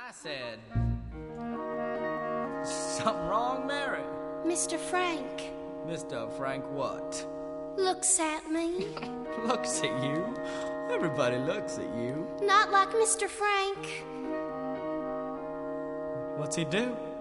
I said, something wrong, Mary? Mr. Frank. Mr. Frank what? Looks at me. Looks at you? Everybody looks at you. Not like Mr. Frank. What's he do?